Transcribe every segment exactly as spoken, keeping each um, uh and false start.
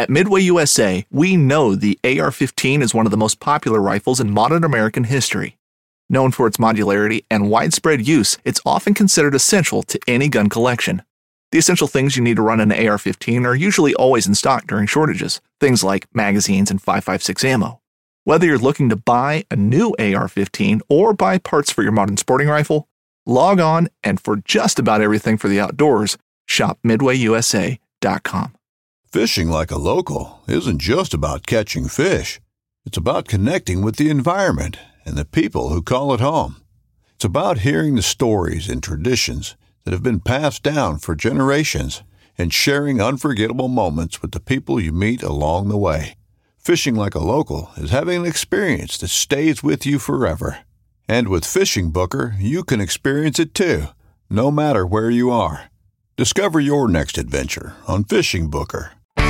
At Midway U S A, we know the A R fifteen is one of the most popular rifles in modern American history. Known for its modularity and widespread use, it's often considered essential to any gun collection. The essential things you need to run an A R fifteen are usually always in stock during shortages, things like magazines and five five six ammo. Whether you're looking to buy a new A R fifteen or buy parts for your modern sporting rifle, log on and for just about everything for the outdoors, shop midway u s a dot com. Fishing like a local isn't just about catching fish. It's about connecting with the environment and the people who call it home. It's about hearing the stories and traditions that have been passed down for generations and sharing unforgettable moments with the people you meet along the way. Fishing like a local is having an experience that stays with you forever. And with Fishing Booker, you can experience it too, no matter where you are. Discover your next adventure on Fishing Booker.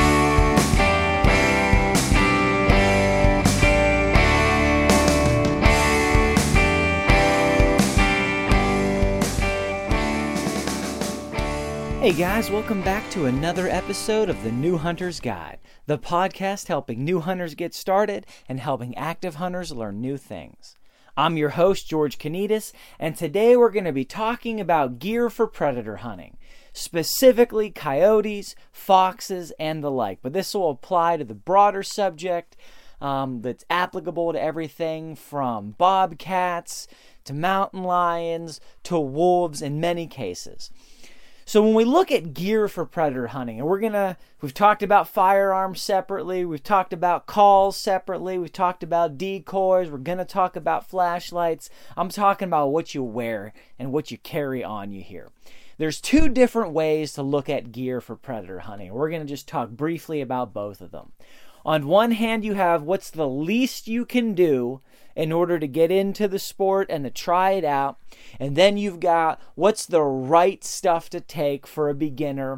Hey guys, welcome back to another episode of the New Hunter's Guide, the podcast helping new hunters get started and helping active hunters learn new things. I'm your host, George Kanitas, and today we're going to be talking about gear for predator hunting, specifically coyotes, foxes, and the like. But this will apply to the broader subject um, that's applicable to everything from bobcats to mountain lions to wolves in many cases. So when we look at gear for predator hunting, and we're going to, we've talked about firearms separately, we've talked about calls separately, we've talked about decoys, we're going to talk about flashlights. I'm talking about what you wear and what you carry on you here. There's two different ways to look at gear for predator hunting. We're going to just talk briefly about both of them. On one hand, you have what's the least you can do in order to get into the sport and to try it out. And then you've got what's the right stuff to take for a beginner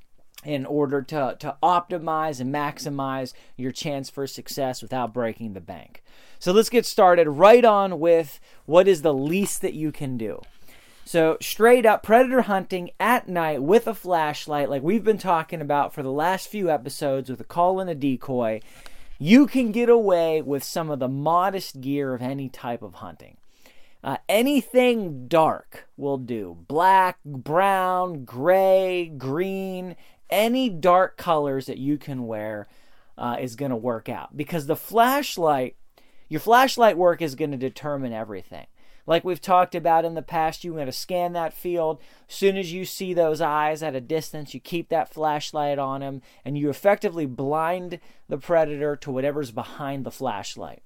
in order to, to optimize and maximize your chance for success without breaking the bank. So let's get started right on with what is the least that you can do. So straight up, predator hunting at night with a flashlight, like we've been talking about for the last few episodes with a call and a decoy, you can get away with some of the modest gear of any type of hunting. Uh, anything dark will do. Black, brown, gray, green, any dark colors that you can wear uh, is going to work out. Because the flashlight, your flashlight work is going to determine everything. Like we've talked about in the past, you're going to scan that field. As soon as you see those eyes at a distance, you keep that flashlight on them, and you effectively blind the predator to whatever's behind the flashlight.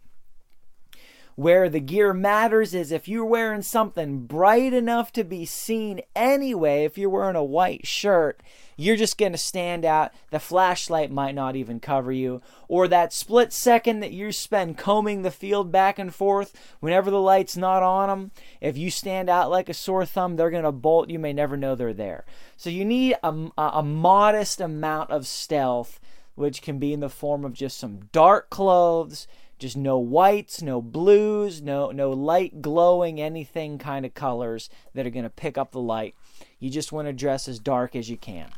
Where the gear matters is if you're wearing something bright enough to be seen anyway, if you're wearing a white shirt, you're just going to stand out. The flashlight might not even cover you. Or that split second that you spend combing the field back and forth, whenever the light's not on them, if you stand out like a sore thumb, they're going to bolt. You may never know they're there. So you need a, a modest amount of stealth, which can be in the form of just some dark clothes, just no whites, no blues, no no light glowing anything kind of colors that are going to pick up the light. You just want to dress as dark as you can.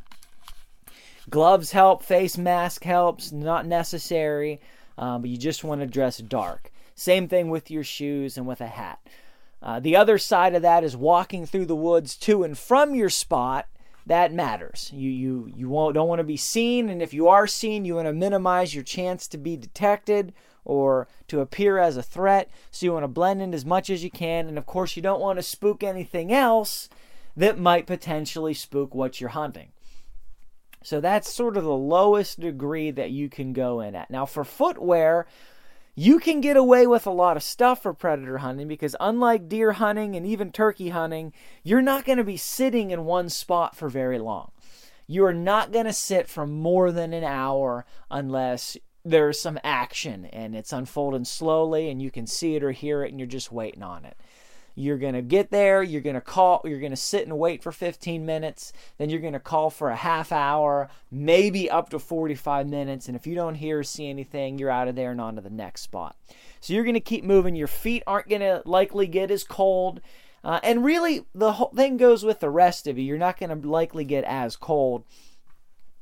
Gloves help, face mask helps, not necessary, um, but you just want to dress dark. Same thing with your shoes and with a hat. Uh, the other side of that is walking through the woods to and from your spot. That matters. You you you won't don't want to be seen, and if you are seen, you want to minimize your chance to be detected or to appear as a threat. So you want to blend in as much as you can, and of course you don't want to spook anything else that might potentially spook what you're hunting. So that's sort of the lowest degree that you can go in at. Now for footwear, you can get away with a lot of stuff for predator hunting because unlike deer hunting and even turkey hunting, you're not going to be sitting in one spot for very long. You are not going to sit for more than an hour unless there's some action and it's unfolding slowly and you can see it or hear it and you're just waiting on it. You're going to get there, you're going to call, you're going to sit and wait for fifteen minutes, then you're going to call for a half hour, maybe up to forty-five minutes, and if you don't hear or see anything, you're out of there and on to the next spot. So you're going to keep moving. Your feet aren't going to likely get as cold, uh, and really the whole thing goes with the rest of you. You're not going to likely get as cold.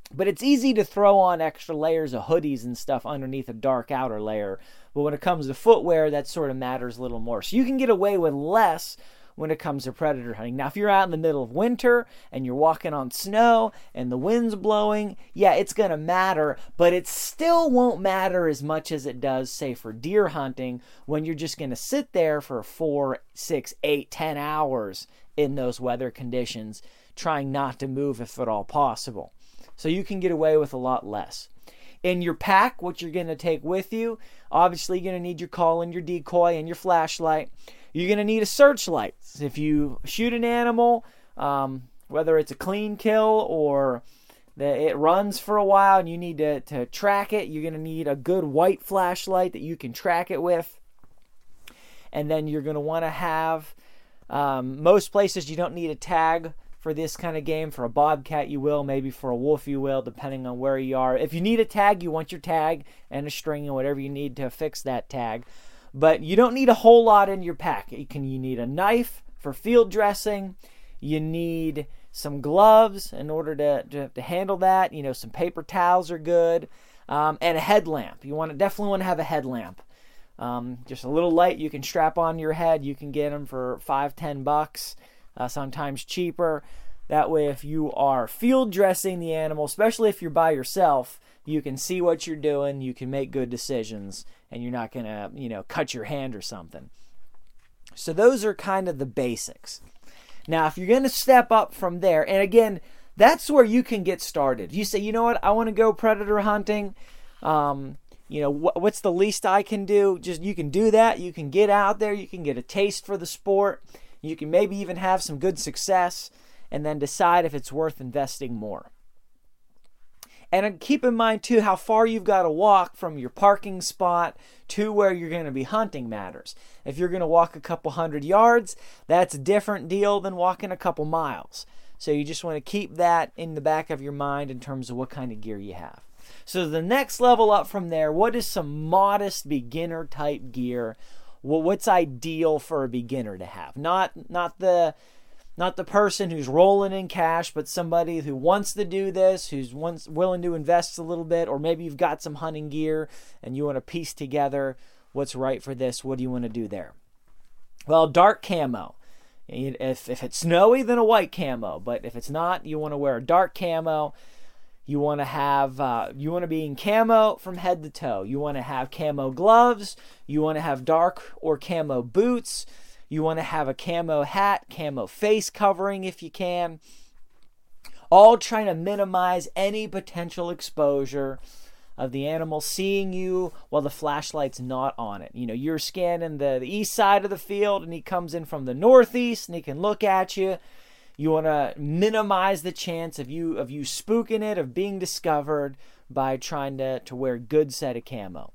But it's easy to throw on extra layers of hoodies and stuff underneath a dark outer layer. But when it comes to footwear, that sort of matters a little more. So you can get away with less when it comes to predator hunting. Now, if you're out in the middle of winter and you're walking on snow and the wind's blowing, yeah, it's going to matter, but it still won't matter as much as it does, say, for deer hunting, when you're just going to sit there for four, six, eight, ten hours in those weather conditions, trying not to move if at all possible. So you can get away with a lot less. In your pack, what you're going to take with you, obviously you're going to need your call and your decoy and your flashlight. You're going to need a searchlight. If you shoot an animal, um, whether it's a clean kill or that it runs for a while and you need to, to track it, you're going to need a good white flashlight that you can track it with. And then you're going to want to have, um, most places you don't need a tag for this kind of game. For a bobcat you will, maybe for a wolf you will, depending on where you are. If you need a tag, you want your tag and a string and whatever you need to fix that tag. But you don't need a whole lot in your pack. You can you need a knife for field dressing. You need some gloves in order to, to, to handle that. You know, some paper towels are good. Um, and a headlamp. You want to definitely want to have a headlamp. Um, just a little light you can strap on your head. You can get them for five, ten bucks. Uh, sometimes cheaper. That way, if you are field dressing the animal, especially if you're by yourself, you can see what you're doing, you can make good decisions, and you're not going to, you know, cut your hand or something. So those are kind of the basics. Now, if you're going to step up from there, and again, that's where you can get started. You say, you know what, I want to go predator hunting. Um, you know, wh- what's the least I can do? Just you can do that. You can get out there. You can get a taste for the sport. You can maybe even have some good success and then decide if it's worth investing more. And keep in mind, too, how far you've got to walk from your parking spot to where you're going to be hunting matters. If you're going to walk a couple hundred yards, that's a different deal than walking a couple miles. So you just want to keep that in the back of your mind in terms of what kind of gear you have. So the next level up from there, what is some modest beginner type gear? Well, what's ideal for a beginner to have? Not not the not the person who's rolling in cash, but somebody who wants to do this, who's wants, willing to invest a little bit, or maybe you've got some hunting gear and you want to piece together what's right for this. What do you want to do there? Well, dark camo. If if it's snowy, then a white camo. But if it's not, you want to wear a dark camo. You want to have, uh, you want to be in camo from head to toe. You want to have camo gloves. You want to have dark or camo boots. You want to have a camo hat, camo face covering if you can. All trying to minimize any potential exposure of the animal seeing you while the flashlight's not on it. You know, you're scanning the, the east side of the field and he comes in from the northeast and he can look at you. You want to minimize the chance of you of you spooking it, of being discovered by trying to, to wear a good set of camo.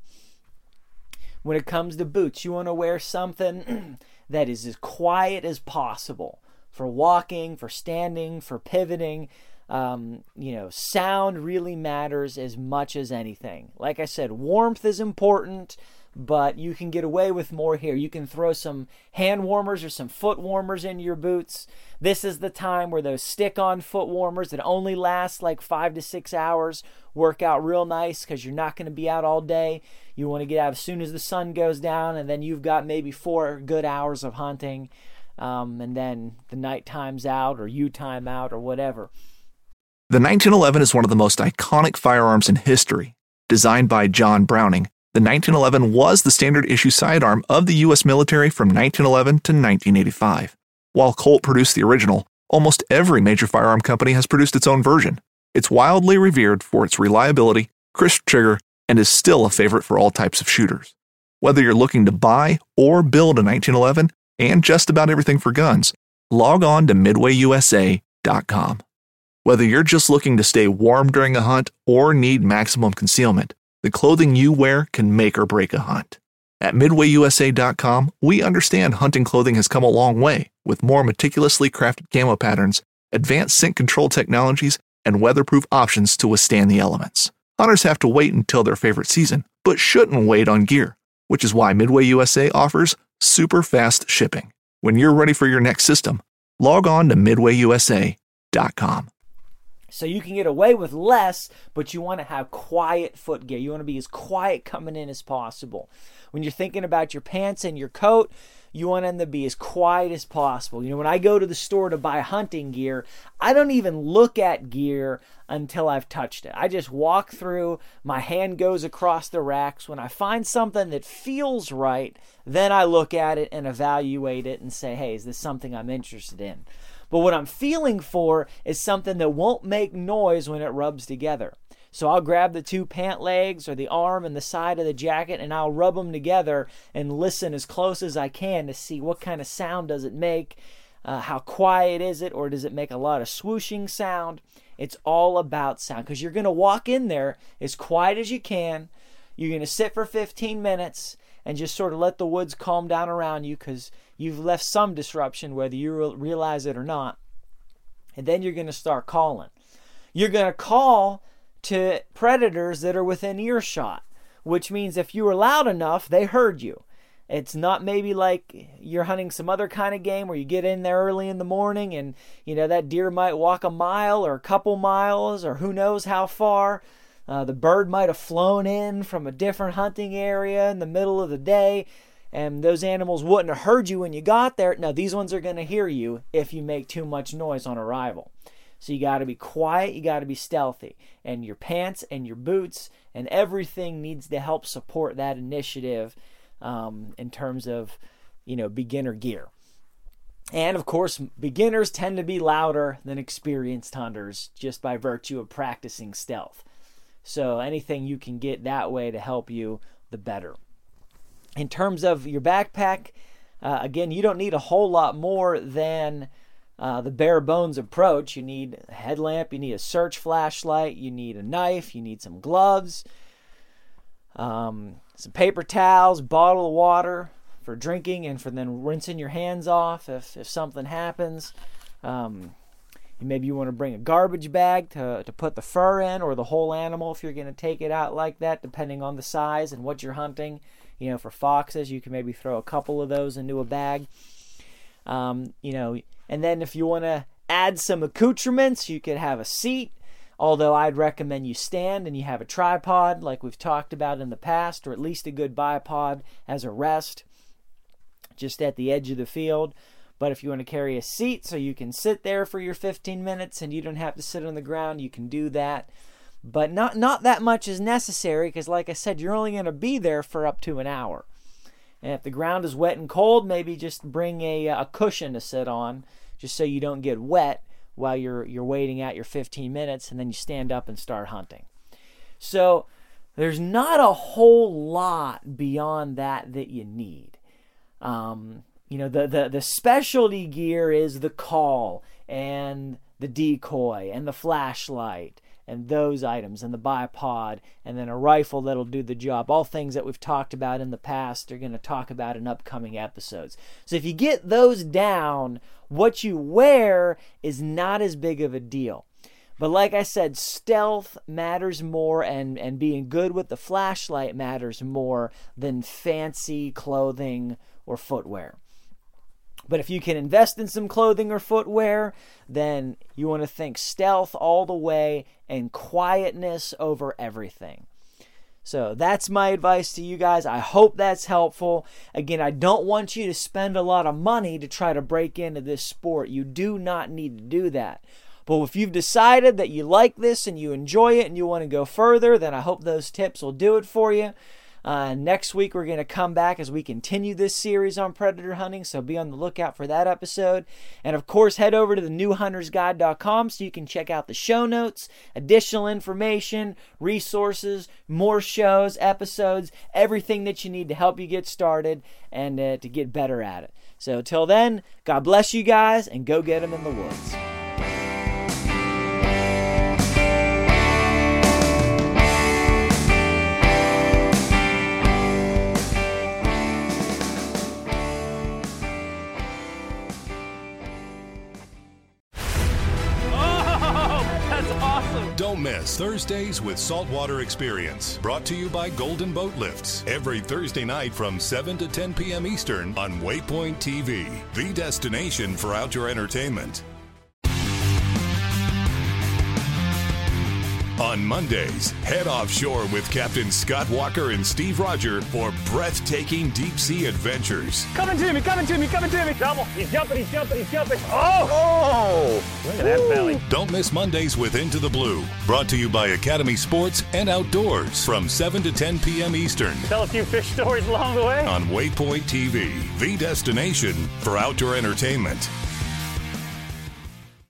When it comes to boots, you want to wear something that is as quiet as possible for walking, for standing, for pivoting. Um, you know, sound really matters as much as anything. Like I said, warmth is important, but you can get away with more here. You can throw some hand warmers or some foot warmers in your boots. This is the time where those stick-on foot warmers that only last like five to six hours work out real nice because you're not going to be out all day. You want to get out as soon as the sun goes down, and then you've got maybe four good hours of hunting, um, and then the night time's out or you time out or whatever. The nineteen eleven is one of the most iconic firearms in history. Designed by John Browning, the nineteen eleven was the standard issue sidearm of the U S military from nineteen eleven to nineteen eighty-five. While Colt produced the original, almost every major firearm company has produced its own version. It's wildly revered for its reliability, crisp trigger, and is still a favorite for all types of shooters. Whether you're looking to buy or build a nineteen eleven and just about everything for guns, log on to midway U S A dot com. Whether you're just looking to stay warm during a hunt or need maximum concealment, the clothing you wear can make or break a hunt. At midway U S A dot com, we understand hunting clothing has come a long way, with more meticulously crafted camo patterns, advanced scent control technologies, and weatherproof options to withstand the elements. Hunters have to wait until their favorite season, but shouldn't wait on gear, which is why Midway U S A offers super fast shipping. When you're ready for your next system, log on to midway U S A dot com. So you can get away with less, but you want to have quiet foot gear. You want to be as quiet coming in as possible. When you're thinking about your pants and your coat, you want them to be as quiet as possible. You know, when I go to the store to buy hunting gear, I don't even look at gear until I've touched it. I just walk through, my hand goes across the racks. When I find something that feels right, then I look at it and evaluate it and say, hey, is this something I'm interested in? But what I'm feeling for is something that won't make noise when it rubs together. So I'll grab the two pant legs or the arm and the side of the jacket and I'll rub them together and listen as close as I can to see what kind of sound does it make, uh, how quiet is it, or does it make a lot of swooshing sound? It's all about sound, because you're going to walk in there as quiet as you can. You're going to sit for fifteen minutes and just sort of let the woods calm down around you, because you've left some disruption, whether you realize it or not. And then you're going to start calling. You're going to call to predators that are within earshot, which means if you were loud enough, they heard you. It's not maybe like you're hunting some other kind of game where you get in there early in the morning and, you know, that deer might walk a mile or a couple miles or who knows how far. Uh, the bird might have flown in from a different hunting area in the middle of the day, and those animals wouldn't have heard you when you got there. No, these ones are going to hear you if you make too much noise on arrival. So you got to be quiet, you got to be stealthy. And your pants and your boots and everything needs to help support that initiative um, in terms of, you know, beginner gear. And of course, beginners tend to be louder than experienced hunters just by virtue of practicing stealth. So anything you can get that way to help you, the better. In terms of your backpack, uh, again, you don't need a whole lot more than uh, the bare bones approach. You need a headlamp, you need a search flashlight, you need a knife, you need some gloves, um, some paper towels, bottle of water for drinking and for then rinsing your hands off if, if something happens. Um, maybe you want to bring a garbage bag to, to put the fur in, or the whole animal if you're going to take it out like that, depending on the size and what you're hunting. You know, for foxes, you can maybe throw a couple of those into a bag. Um, you know, and then if you want to add some accoutrements, you could have a seat, although I'd recommend you stand and you have a tripod like we've talked about in the past, or at least a good bipod as a rest just at the edge of the field. But if you want to carry a seat so you can sit there for your fifteen minutes and you don't have to sit on the ground, you can do that. But not, not that much is necessary, because like I said, you're only going to be there for up to an hour. And if the ground is wet and cold, maybe just bring a, a cushion to sit on, just so you don't get wet while you're you're waiting out your fifteen minutes, and then you stand up and start hunting. So there's not a whole lot beyond that that you need. Um, you know, the, the, the specialty gear is the call and the decoy and the flashlight and those items, and the bipod, and then a rifle that'll do the job. All things that we've talked about in the past, are going to talk about in upcoming episodes. So if you get those down, what you wear is not as big of a deal. But like I said, stealth matters more, and, and being good with the flashlight matters more than fancy clothing or footwear. But if you can invest in some clothing or footwear, then you want to think stealth all the way and quietness over everything. So that's my advice to you guys. I hope that's helpful. Again, I don't want you to spend a lot of money to try to break into this sport. You do not need to do that. But if you've decided that you like this and you enjoy it and you want to go further, then I hope those tips will do it for you. Uh, next week, we're going to come back as we continue this series on predator hunting, so be on the lookout for that episode. And of course, head over to the new hunters guide dot com so you can check out the show notes, additional information, resources, more shows, episodes, everything that you need to help you get started and uh, to get better at it. So till then, God bless you guys, and go get them in the woods. Don't miss Thursdays with Saltwater Experience, brought to you by Golden Boat Lifts, every Thursday night from seven to ten p.m. Eastern on Waypoint T V, the destination for outdoor entertainment. On Mondays, head offshore with Captain Scott Walker and Steve Roger for breathtaking deep-sea adventures. Coming to me, coming to me, coming to me. Double. He's jumping, he's jumping, he's jumping. Oh! Oh! Look at that belly. Don't miss Mondays with Into the Blue. Brought to you by Academy Sports and Outdoors from seven to ten p.m. Eastern. Tell a few fish stories along the way. On Waypoint T V, the destination for outdoor entertainment.